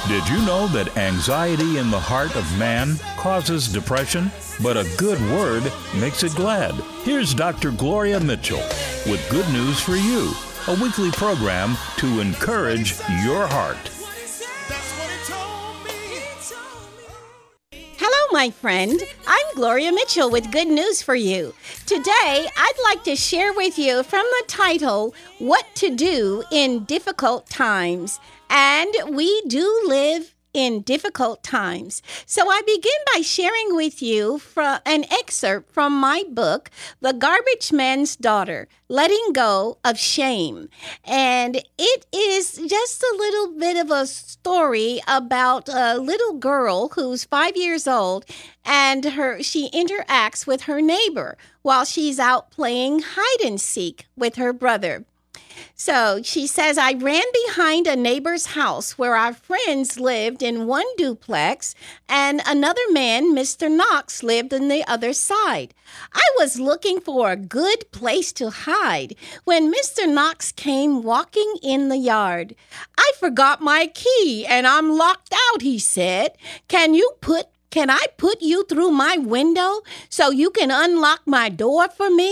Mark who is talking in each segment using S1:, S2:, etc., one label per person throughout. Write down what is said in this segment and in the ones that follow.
S1: Did you know that anxiety in the heart of man causes depression? But a good word makes it glad. Here's Dr. Gloria Mitchell with good news for you, a weekly program to encourage your heart.
S2: Hello, my friend. I'm Gloria Mitchell with good news for you. Today, I'd like to share with you from the title, What to Do in Difficult Times. And we do live in difficult times. So I begin by sharing with you from an excerpt from my book, The Garbage Man's Daughter, Letting Go of Shame. And it is just a little bit of a story about a little girl who's 5 years old, and she interacts with her neighbor while she's out playing hide and seek with her brother. So she says, I ran behind a neighbor's house where our friends lived in one duplex and another man, Mr. Knox, lived on the other side. I was looking for a good place to hide when Mr. Knox came walking in the yard. I forgot my key and I'm locked out, he said. Can I put you through my window so you can unlock my door for me?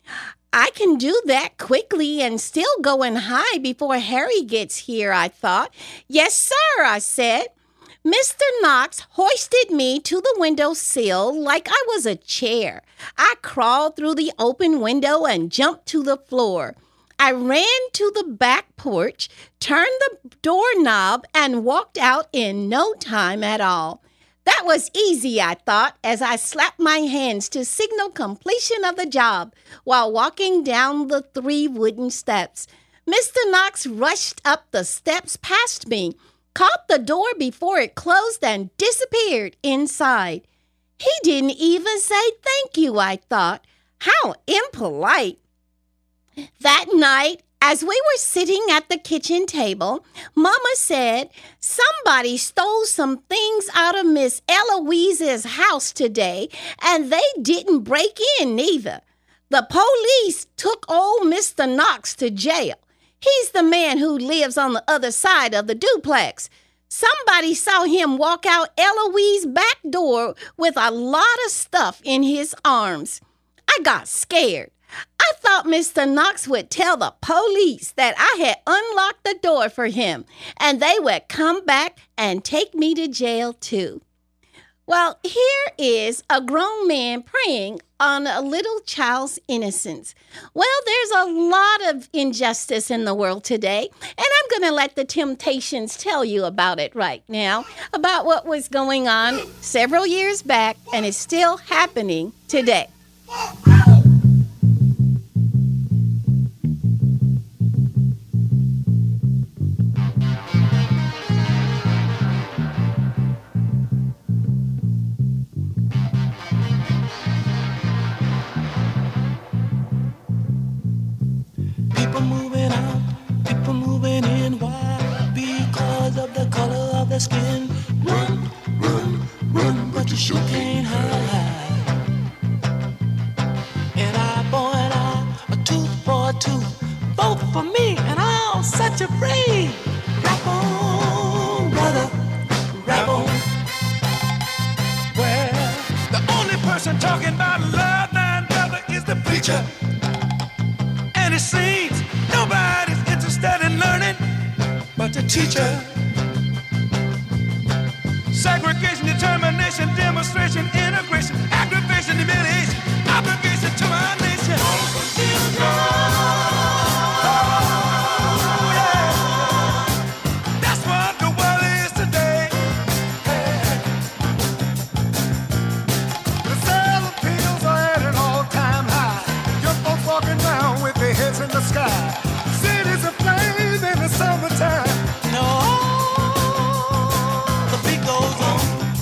S2: I can do that quickly and still go and hide before Harry gets here, I thought. Yes, sir, I said. Mr. Knox hoisted me to the windowsill like I was a chair. I crawled through the open window and jumped to the floor. I ran to the back porch, turned the doorknob, and walked out in no time at all. That was easy, I thought, as I slapped my hands to signal completion of the job while walking down the 3 wooden steps. Mr. Knox rushed up the steps past me, caught the door before it closed, and disappeared inside. He didn't even say thank you, I thought. How impolite. That night, as we were sitting at the kitchen table, Mama said, somebody stole some things out of Miss Eloise's house today, and they didn't break in neither. The police took old Mr. Knox to jail. He's the man who lives on the other side of the duplex. Somebody saw him walk out Eloise's back door with a lot of stuff in his arms. I got scared. I thought Mr. Knox would tell the police that I had unlocked the door for him, and they would come back and take me to jail too. Well, here is a grown man preying on a little child's innocence. Well, there's a lot of injustice in the world today, and I'm going to let the Temptations tell you about it right now, about what was going on several years back and is still happening today.
S3: People moving out, people moving in. Why? Because of the color of their skin. Run, run, run, but you sure can't hide. An eye for an eye, a tooth for a tooth. Vote for me and I'll set you free. Rap on, brother, rap on. Well, the only person talking about love, now, brother, is the preacher. And it seems nobody's interested in learning but the teacher. Segregation, determination, demonstration, integration, aggravation, humiliation, obligation to our nation. That's what the world is today. The sale of pills are at an all-time high. Young folks walking around with their heads in the sky. Cities aflame in the summertime. No, the beat goes on.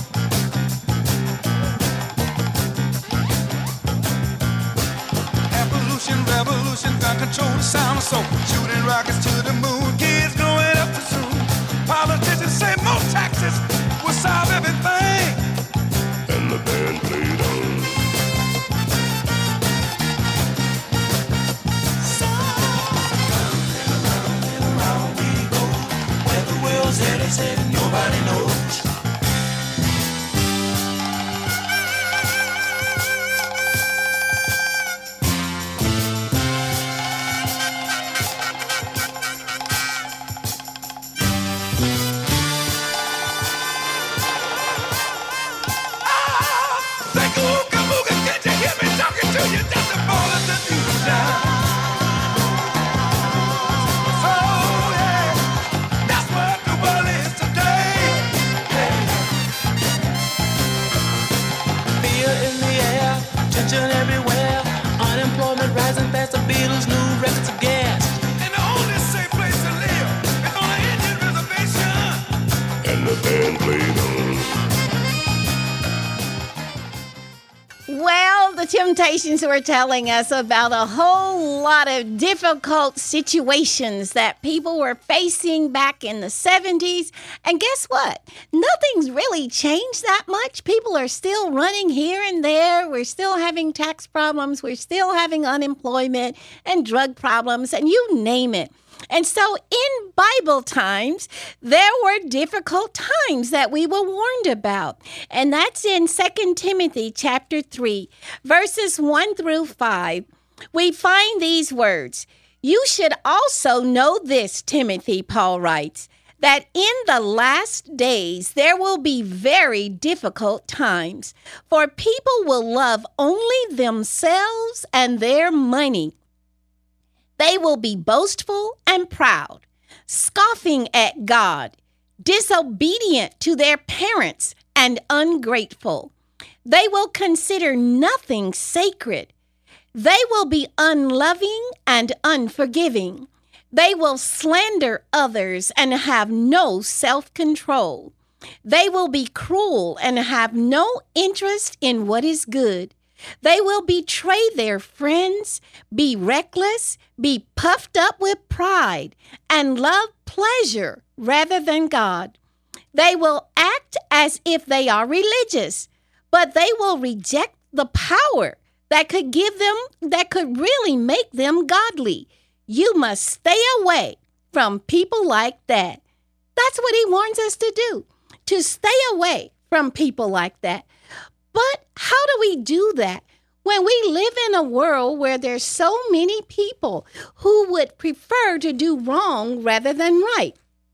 S3: Evolution, revolution, gun control, the sound of soul. Shooting rockets to the moon, kids growing up too soon. Politicians say more taxes will solve everything. And the band played on. Headed, nobody knows.
S4: rising past the Beatles' new records of gas.
S3: And the only safe place to live is on an Indian reservation. And the band played on.
S2: Well, the Temptations were telling us about a whole lot of difficult situations that people were facing back in the 70s. And guess what? Nothing's really changed that much. People are still running here and there. We're still having tax problems. We're still having unemployment and drug problems, and you name it. And so in Bible times, there were difficult times that we were warned about. And that's in 2 Timothy chapter 3, verses 1 through 5. We find these words. You should also know this, Timothy, Paul writes, that in the last days there will be very difficult times, for people will love only themselves and their money. They will be boastful and proud, scoffing at God, disobedient to their parents, and ungrateful. They will consider nothing sacred. They will be unloving and unforgiving. They will slander others and have no self-control. They will be cruel and have no interest in what is good. They will betray their friends, be reckless, be puffed up with pride, and love pleasure rather than God. They will act as if they are religious, but they will reject the power that could really make them godly. You must stay away from people like that. That's what he warns us to do, to stay away from people like that. But how do we do that when we live in a world where there's so many people who would prefer to do wrong rather than right?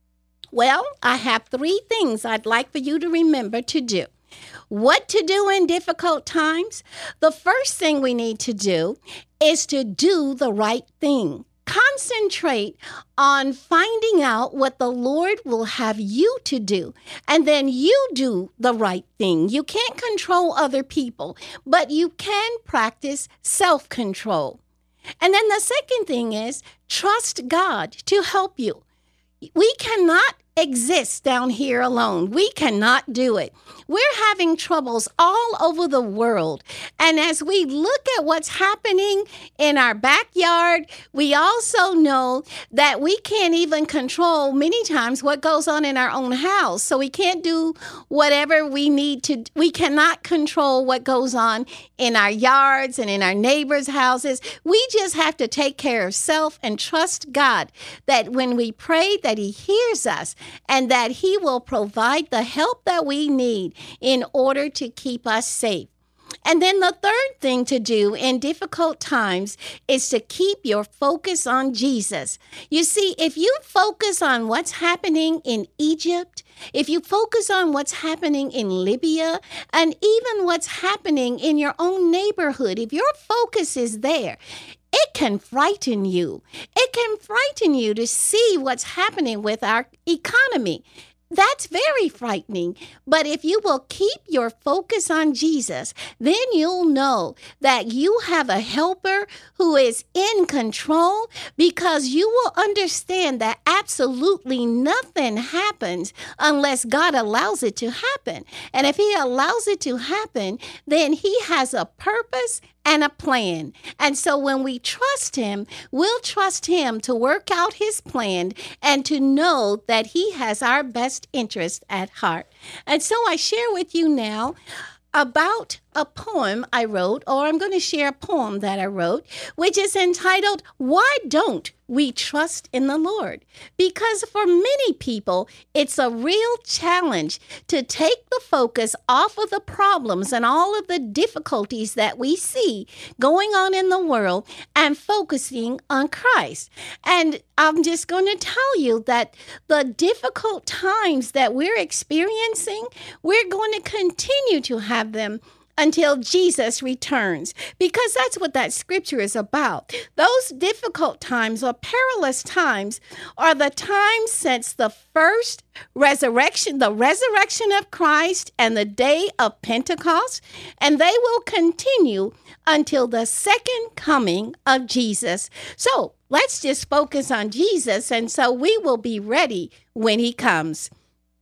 S2: Well, I have 3 things I'd like for you to remember to do. What to do in difficult times? The first thing we need to do is to do the right thing. Concentrate on finding out what the Lord will have you to do, and then you do the right thing. You can't control other people, but you can practice self-control. And then the second thing is trust God to help you. We cannot exist down here alone. We cannot do it. We're having troubles all over the world. And as we look at what's happening in our backyard, we also know that we can't even control many times what goes on in our own house. So we can't do whatever we need to. We cannot control what goes on in our yards and in our neighbors' houses. We just have to take care of self and trust God that when we pray that He hears us, and that He will provide the help that we need in order to keep us safe. And then the third thing to do in difficult times is to keep your focus on Jesus. You see, if you focus on what's happening in Egypt, if you focus on what's happening in Libya, and even what's happening in your own neighborhood, if your focus is there, it can frighten you. It can frighten you to see what's happening with our economy. That's very frightening. But if you will keep your focus on Jesus, then you'll know that you have a helper who is in control, because you will understand that absolutely nothing happens unless God allows it to happen. And if He allows it to happen, then He has a purpose and a plan. And so when we trust Him, we'll trust Him to work out His plan and to know that He has our best interest at heart. And so I share with you now about a poem I wrote, or I'm going to share a poem that I wrote, which is entitled, Why Don't We Trust in the Lord? Because for many people, it's a real challenge to take the focus off of the problems and all of the difficulties that we see going on in the world and focusing on Christ. And I'm just going to tell you that the difficult times that we're experiencing, we're going to continue to have them until Jesus returns, because that's what that scripture is about. Those difficult times or perilous times are the times since the first resurrection, the resurrection of Christ and the day of Pentecost, and they will continue until the second coming of Jesus. So let's just focus on Jesus, and so we will be ready when he comes.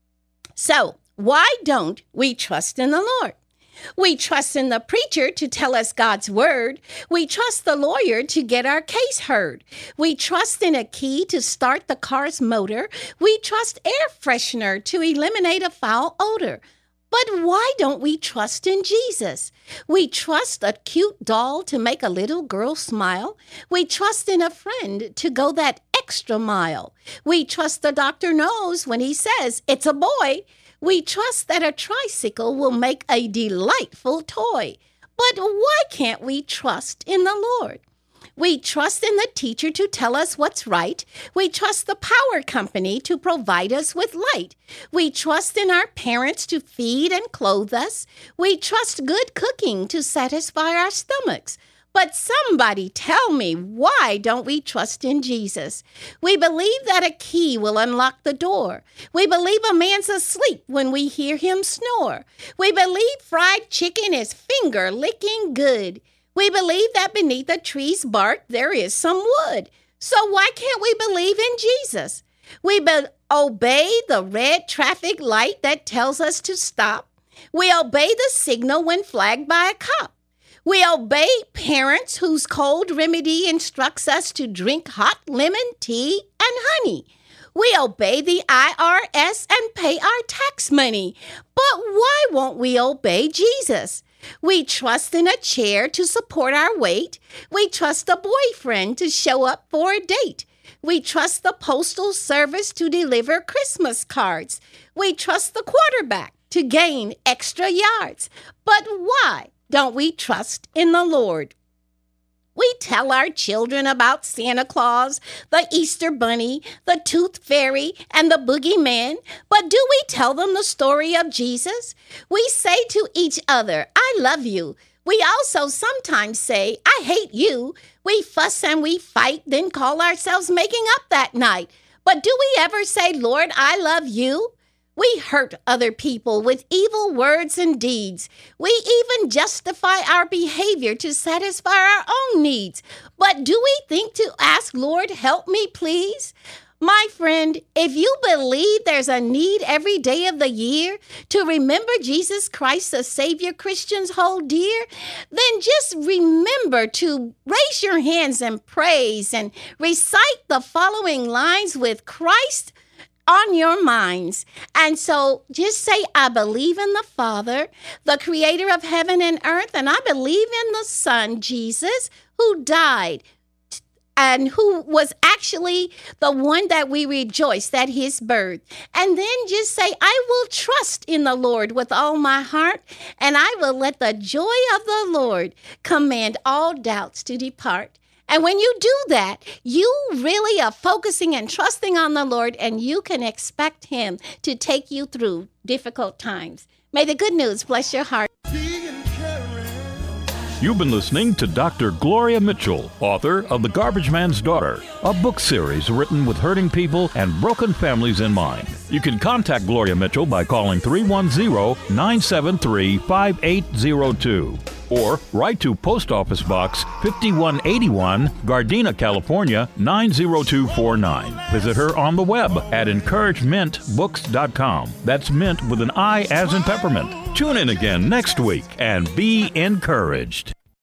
S2: So why don't we trust in the Lord? We trust in the preacher to tell us God's word. We trust the lawyer to get our case heard. We trust in a key to start the car's motor. We trust air freshener to eliminate a foul odor. But why don't we trust in Jesus? We trust a cute doll to make a little girl smile. We trust in a friend to go that extra mile. We trust the doctor knows when he says it's a boy. We trust that a tricycle will make a delightful toy. But why can't we trust in the Lord? We trust in the teacher to tell us what's right. We trust the power company to provide us with light. We trust in our parents to feed and clothe us. We trust good cooking to satisfy our stomachs. But somebody tell me, why don't we trust in Jesus? We believe that a key will unlock the door. We believe a man's asleep when we hear him snore. We believe fried chicken is finger-licking good. We believe that beneath a tree's bark there is some wood. So why can't we believe in Jesus? We obey the red traffic light that tells us to stop. We obey the signal when flagged by a cop. We obey parents whose cold remedy instructs us to drink hot lemon tea and honey. We obey the IRS and pay our tax money. But why won't we obey Jesus? We trust in a chair to support our weight. We trust a boyfriend to show up for a date. We trust the postal service to deliver Christmas cards. We trust the quarterback to gain extra yards. But why don't we trust in the Lord? We tell our children about Santa Claus, the Easter Bunny, the Tooth Fairy, and the Boogeyman. But do we tell them the story of Jesus? We say to each other, I love you. We also sometimes say, I hate you. We fuss and we fight, then call ourselves making up that night. But do we ever say, Lord, I love you? We hurt other people with evil words and deeds. We even justify our behavior to satisfy our own needs. But do we think to ask, Lord, help me, please? My friend, if you believe there's a need every day of the year to remember Jesus Christ, the Savior Christians hold dear, then just remember to raise your hands and praise and recite the following lines with Christ on your minds. And so just say, I believe in the Father, the creator of heaven and earth, and I believe in the Son, Jesus, who died and who was actually the one that we rejoiced at his birth. And then just say, I will trust in the Lord with all my heart, and I will let the joy of the Lord command all doubts to depart. And when you do that, you really are focusing and trusting on the Lord, and you can expect him to take you through difficult times. May the good news bless your heart.
S1: You've been listening to Dr. Gloria Mitchell, author of The Garbage Man's Daughter, a book series written with hurting people and broken families in mind. You can contact Gloria Mitchell by calling 310-973-5802 or write to Post Office Box 5181, Gardena, California 90249. Visit her on the web at encouragementbooks.com. That's mint with an I as in peppermint. Tune in again next week and be encouraged.